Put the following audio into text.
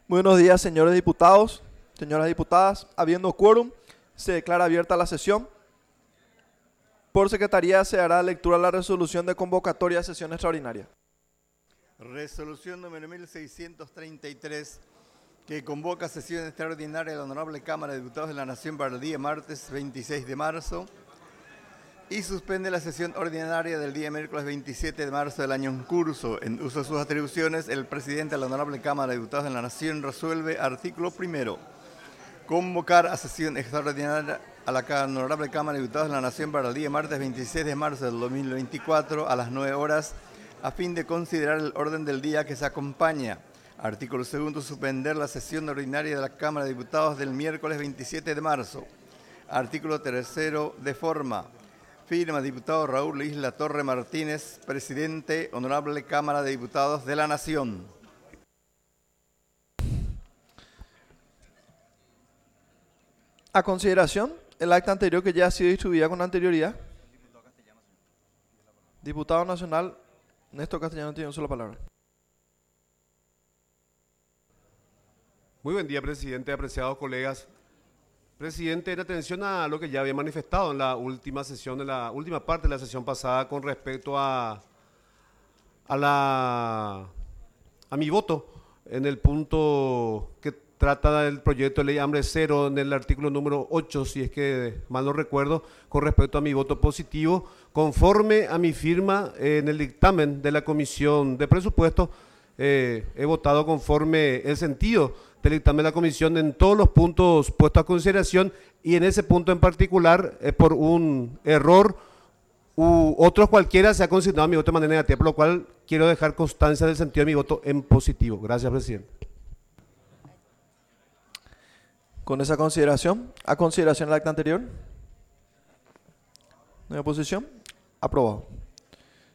Buenos días, señores diputados, señoras diputadas. Habiendo quórum, se declara abierta la sesión. Por secretaría se hará lectura de la resolución de convocatoria de sesión extraordinaria. Resolución número 1633, que convoca sesión extraordinaria de la Honorable Cámara de Diputados de la Nación para el día martes 26 de marzo y suspende la sesión ordinaria del día miércoles 27 de marzo del año en curso. En uso de sus atribuciones, el presidente de la Honorable Cámara de Diputados de la Nación resuelve, artículo primero, convocar a sesión extraordinaria a la Honorable Cámara de Diputados de la Nación para el día martes 26 de marzo del 2024 a las 9 horas, a fin de considerar el orden del día que se acompaña. Artículo segundo, suspender la sesión ordinaria de la Cámara de Diputados del miércoles 27 de marzo. Artículo tercero, de forma. Firma diputado Raúl Isla Torre Martínez, presidente, Honorable Cámara de Diputados de la Nación. A consideración, el acta anterior que ya ha sido distribuida con anterioridad. Diputado nacional, Néstor Castellano tiene una sola palabra. Muy buen día, presidente, apreciados colegas. Presidente, en atención a lo que ya había manifestado en la última sesión, en la última parte de la sesión pasada con respecto a mi voto en el punto que trata del proyecto de ley Hambre Cero en el artículo número 8, si es que mal no recuerdo, con respecto a mi voto positivo, conforme a mi firma en el dictamen de la Comisión de Presupuestos, he votado conforme el sentido del dictamen de la Comisión en todos los puntos puestos a consideración y en ese punto en particular, por un error u otros cualquiera, se ha consignado mi voto de manera negativa, por lo cual quiero dejar constancia del sentido de mi voto en positivo. Gracias, presidente. Con esa consideración, a consideración del acta anterior, no hay oposición, aprobado.